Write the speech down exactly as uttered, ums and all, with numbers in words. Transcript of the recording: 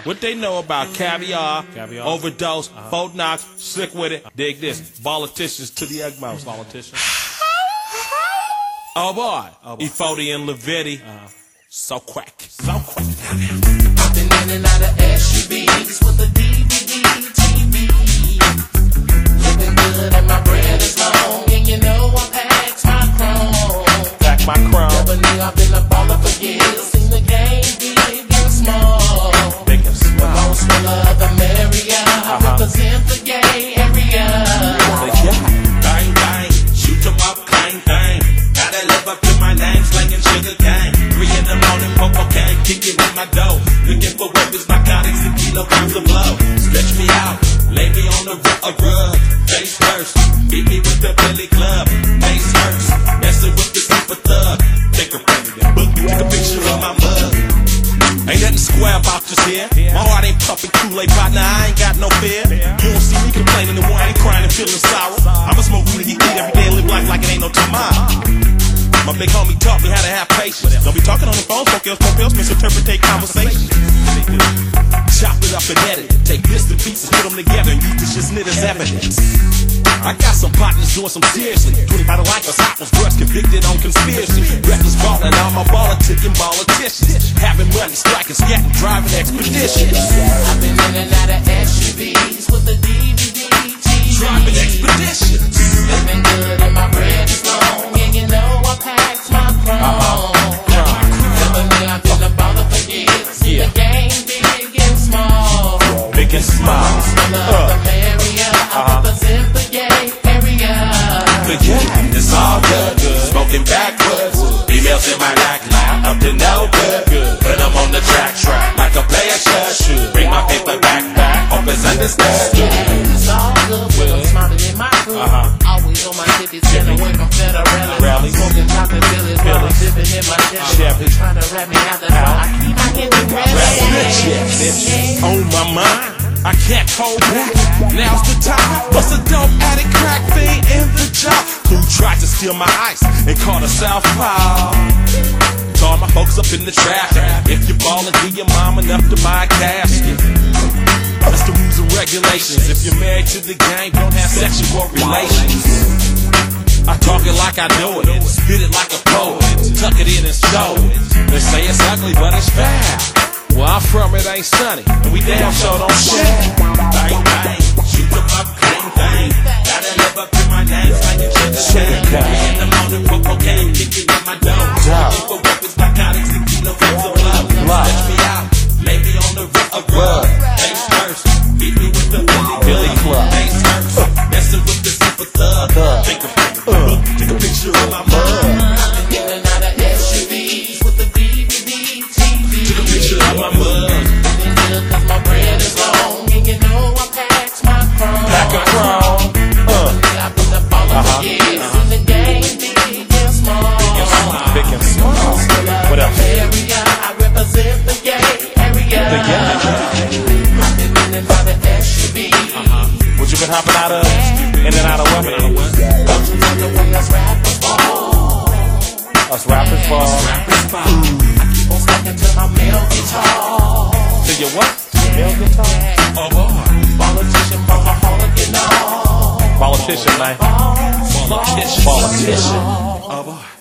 What they know about caviar, Caviar. overdose, Uh-huh. Fort Knox, slick with it. Dig this. Politicians to the utmost. Politician. Oh boy. Oh, boy. E forty and Levitti. Uh-huh. So quack. So quack. I've been in and out of S U Vs with a D V D T V. Living good and my bread is long, and you know I packs my chrome. Pack my crown. Never knew I've been a baller for years. Seen the game big and small. Big and The small. most smaller the merrier. I represent the gay area. Bang, bang. Shoot 'em up, clang, bang. Gotta live up to my name, slanging sugar cane. Three in the morning, popo can kicking in my dough. Looking for weapons, narcotics, and kilograms of blow. Stretch me out, lay me on the ru- a rug. Face first, beat me with the Billy Club. Face hurts, messing with the super thug. Take a book, take a picture of my mug. Ain't nothing square about this here. My heart ain't pumping Kool-Aid, partner, I ain't got no fear. You don't see me complaining, the one I ain't crying and feeling sorrow. I'ma smoke weed and eat every day and live life like it ain't no tomorrow. My big homie taught me how to have patience. Don't be talking on the phone, folk else, folk else, misinterpret conversations. Chop it up and edit it. Take this to pieces, put them together, and use this just knit as evidence. I got some partners doing some seriously. twenty-five to life, us hot was drugs convicted on conspiracy. Reckless ballin', all my politicking politicians. Having money, striking, scatting, driving expeditions. I've been in and out of S U Vs with a D V D T V. Driving expeditions. Living good and my bread is long, and you know I packs my chrome. Never knew I've been a baller for years. See the game big and small. Big and small. Smaller the merrier. I represent the gay area. The game is all good. Smoking backwards. Females in my lack line. Up to no good. Put them on the track track. Like a player should. Bring my paper back back. Hope it's understood. Yeah, it's all good when I'm smarter than my crew. Always on my titties, and away from federal Rally. smoking chocolate billies while I'm dipping in my Chevy. Trying to rap me out the door. I keep my getting ready. On my mind, I can't hold back. Now's the time. Bust a dope addict, crack fiend in the job. Who tried to steal my ice and caught a southpaw? To all my folks up in the traffic. If you ballin', do your mom enough to buy a casket. That's the rules and regulations. If you're married to the game, don't have sexual relations. I talk it like I know it, spit it like a poet, tuck it in and show it. They say it's ugly, but it's foul. Where I'm from, it ain't sunny, and we damn sure don't shit. Bang, bang, shoot 'em up, clang, bang. Gotta live up to my name, slanging sugar cane. In the morning, popo can kicking in my dough. Looking for weapons, narcotics, and kilograms of love. Stretch me out, lay me on the ru- a rug. Face first, beat me with the Billy Club. Face hurts, messing with the super thug. Take a book, take a picture of my mug. I've been in and out of S U Vs with the D V D T V. Take a picture of my mug. Living good 'cause my bread is long, and you know I packs my chrome. Pack a crown. I've been a baller for years. Seen the game big and small. Big and small. What else? Area, I represent the gay area. The gay area. I've been in and out of S U Vs. What you been hopping out of? In and out of what? Don't you know the way us rappers fall? Us rappers fall. I keep on sticking to my male guitar. To your what? Male guitar? Oh boy. Politician, alcoholic, and all. Politician, man. Politician. Politician. Oh boy.